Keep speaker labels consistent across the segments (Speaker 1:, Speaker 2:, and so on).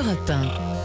Speaker 1: Europe 1.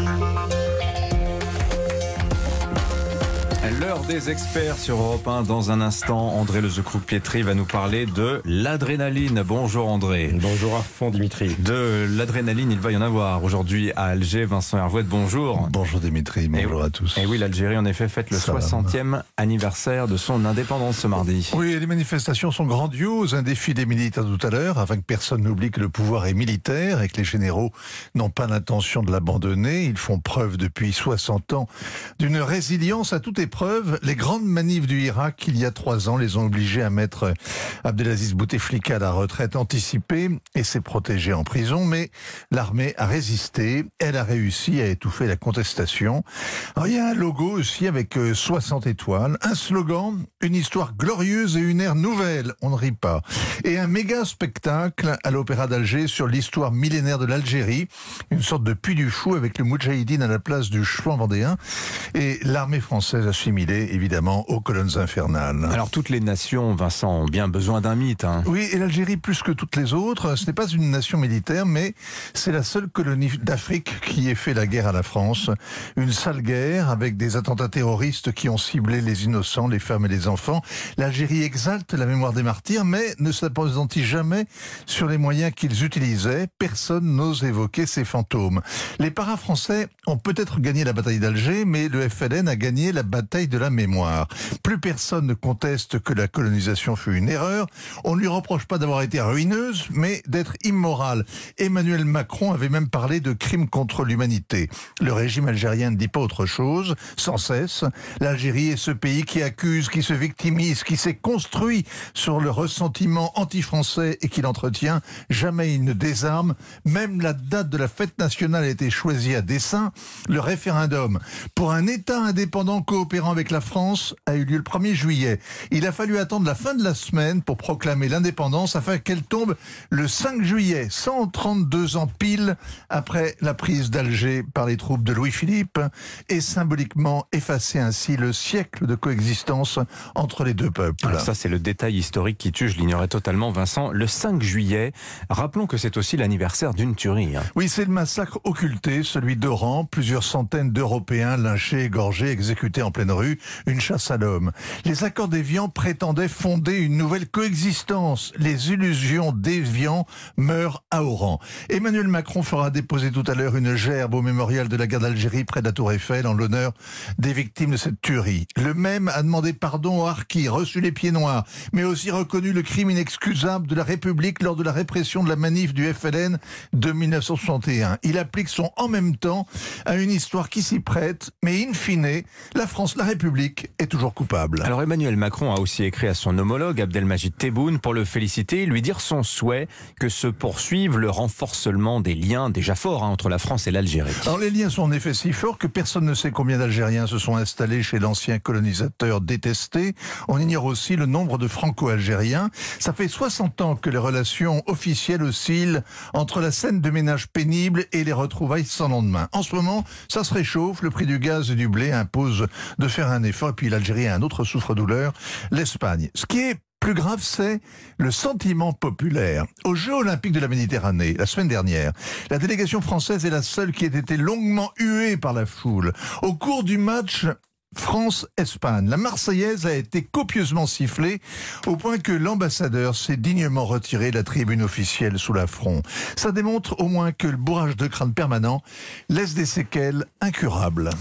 Speaker 2: L'heure des experts sur Europe 1. Dans un instant, André Lezecroux-Pietri va nous parler de l'adrénaline. Bonjour André.
Speaker 3: Bonjour à fond Dimitri.
Speaker 2: De l'adrénaline, il va y en avoir aujourd'hui à Alger. Vincent Hervouet, bonjour.
Speaker 4: Bonjour Dimitri, bonjour à tous.
Speaker 2: Et oui, l'Algérie en effet fête le 60e anniversaire de son indépendance ce mardi.
Speaker 4: Oui, les manifestations sont grandioses. Un défilé militaire tout à l'heure, afin que personne n'oublie que le pouvoir est militaire et que les généraux n'ont pas l'intention de l'abandonner. Ils font preuve depuis 60 ans d'une résilience à toute épreuve. Les grandes manifs du Irak, il y a 3 ans, les ont obligés à mettre Abdelaziz Bouteflika à la retraite anticipée et s'est protégé en prison. Mais l'armée a résisté. Elle a réussi à étouffer la contestation. Alors, il y a un logo aussi avec 60 étoiles, un slogan, une histoire glorieuse et une ère nouvelle. On ne rit pas. Et un méga spectacle à l'Opéra d'Alger sur l'histoire millénaire de l'Algérie. Une sorte de Puy du Fou avec le Moudjahidine à la place du chouan vendéen. Et l'armée française assimilée, évidemment, aux colonnes infernales.
Speaker 2: Alors, toutes les nations, Vincent, ont bien besoin d'un mythe.
Speaker 4: Oui, et l'Algérie, plus que toutes les autres, ce n'est pas une nation militaire, mais c'est la seule colonie d'Afrique qui ait fait la guerre à la France. Une sale guerre avec des attentats terroristes qui ont ciblé les innocents, les femmes et les enfants. L'Algérie exalte la mémoire des martyrs, mais ne s'appesantit jamais sur les moyens qu'ils utilisaient. Personne n'ose évoquer ces fantômes. Les paras-français ont peut-être gagné la bataille d'Alger, mais le FLN a gagné la bataille de la mémoire. Plus personne ne conteste que la colonisation fut une erreur. On ne lui reproche pas d'avoir été ruineuse, mais d'être immorale. Emmanuel Macron avait même parlé de crimes contre l'humanité. Le régime algérien ne dit pas autre chose, sans cesse. L'Algérie est ce pays qui accuse, qui se victimise, qui s'est construit sur le ressentiment anti-français et qui l'entretient. Jamais il ne désarme. Même la date de la fête nationale a été choisie à dessein. Le référendum pour un État indépendant coopérant avec la France a eu lieu le 1er juillet. Il a fallu attendre la fin de la semaine pour proclamer l'indépendance afin qu'elle tombe le 5 juillet, 132 ans pile après la prise d'Alger par les troupes de Louis-Philippe et symboliquement effacer ainsi le siècle de coexistence entre les deux peuples.
Speaker 2: Alors ça, c'est le détail historique qui tue, je l'ignorais totalement, Vincent. Le 5 juillet, rappelons que c'est aussi l'anniversaire d'une tuerie.
Speaker 4: Oui, c'est le massacre occulté, celui d'Oran, plusieurs centaines d'Européens lynchés, égorgés, exécutés en pleine rue, une chasse à l'homme. Les accords d'Évian prétendaient fonder une nouvelle coexistence. Les illusions d'Évian meurent à Oran. Emmanuel Macron fera déposer tout à l'heure une gerbe au mémorial de la guerre d'Algérie près de la Tour Eiffel en l'honneur des victimes de cette tuerie. Le même a demandé pardon aux harkis, reçu les pieds noirs, mais aussi reconnu le crime inexcusable de la République lors de la répression de la manif du FLN de 1961. Il applique son en même temps à une histoire qui s'y prête, mais in fine, la France, la République, est toujours coupable.
Speaker 2: Alors Emmanuel Macron a aussi écrit à son homologue Abdelmajid Tebboune pour le féliciter et lui dire son souhait que se poursuive le renforcement des liens déjà forts entre la France et l'Algérie.
Speaker 4: Alors les liens sont en effet si forts que personne ne sait combien d'Algériens se sont installés chez l'ancien colonisateur détesté. On ignore aussi le nombre de franco-algériens. Ça fait 60 ans que les relations officielles oscillent entre la scène de ménage pénible et les retrouvailles sans lendemain. En ce moment, ça se réchauffe, le prix du gaz et du blé impose de faire un effort, et puis l'Algérie a un autre souffre-douleur, l'Espagne. Ce qui est plus grave, c'est le sentiment populaire. Aux Jeux Olympiques de la Méditerranée, la semaine dernière, la délégation française est la seule qui ait été longuement huée par la foule. Au cours du match France-Espagne, la Marseillaise a été copieusement sifflée au point que l'ambassadeur s'est dignement retiré de la tribune officielle sous l'affront. Ça démontre au moins que le bourrage de crâne permanent laisse des séquelles incurables.